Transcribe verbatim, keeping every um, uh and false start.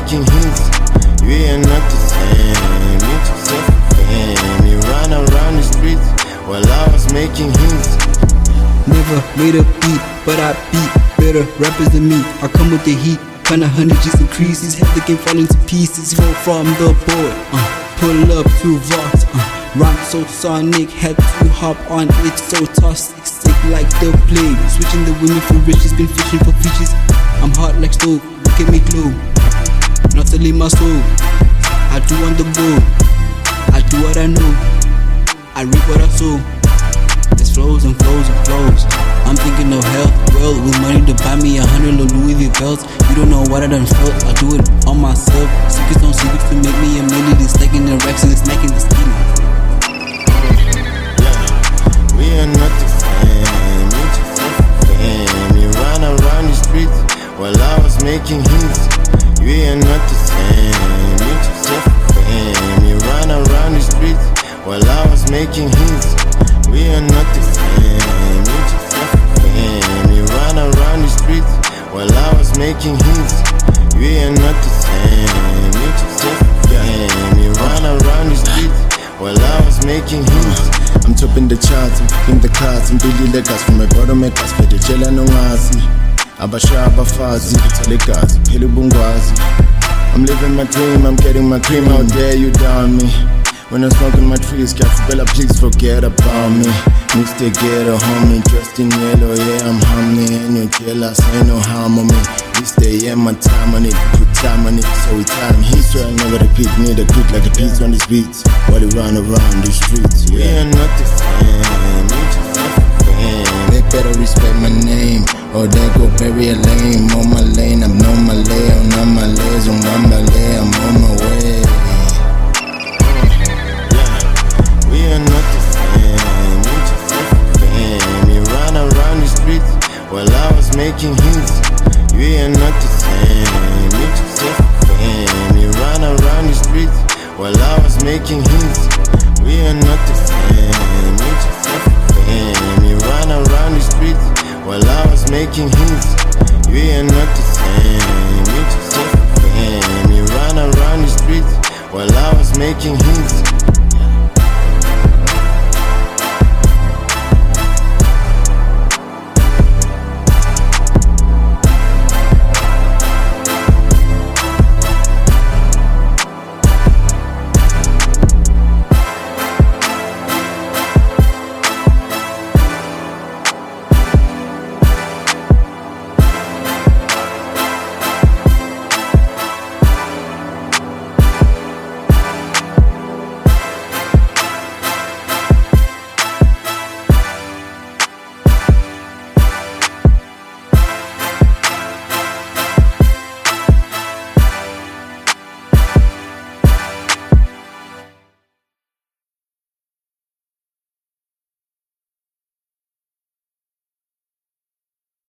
making hits. We are not the same. You took self-fame. You ran around the streets while I was making hits. Never made a beat, but I beat better rappers than me. I come with the heat, kinda hundred G's increases. Have the game falling to pieces. Fall from the board, uh, pull up to Vox, uh, rhyme so sonic, had to hop on it so toxic, sick like the plague. Switching the women for riches, been fishing for fishes. I'm hot like stove, look at me glow. Not to leave my soul, I do on the go. I do what I know, I reap what I sow. It's flows and flows and flows. I'm thinking of health, well, with money to buy me a hundred little Louis V belts. You don't know what I done felt, I do it on myself. Secrets on secrets to make me a million. It's stacking the racks and it's smacking the skin. Yeah, we are not the same. You took self-fame. You ran around the streets while I was making hits. We are not the same. You took self-fame. You ran around the streets while I was making hits. We are not the same. You took self-fame. You ran around the streets while I was making hits. We are not the same. You took self-fame. You ran around the streets while I was making hits. I'm topping the charts, I'm picking the cards, I'm building the gas from my bottom makers, but the chela no ngazi. Abasha abafazi, ngithole gazi, phela ubungwazi. I'm living my dream, I'm getting my cream out there, you down me. When I'm smoking my trees, Bella, please forget about me. Mix the ghetto, homie, dressed in yellow, yeah, I'm humming. And you're jealous, ain't no harm on me. This day, yeah, my time on it, put time on it, so we time history. I never repeat, need a quick like a piece on these beats. While you run around the streets, yeah. We are not the same, you took self-fame. They better respect my name, or they go bury a lame. On my lane, I'm on my lay, on my lays, on my lay, I'm on my way. We are not the same. You took self-fame. You ran around the streets while I was making hits. We are not the same. You took self-fame. You ran around the streets while I was making hits. We are not the same. You took self-fame. You ran around the streets while I was making hits. We are not the same. You took self-fame. You ran around the streets while I was making hits.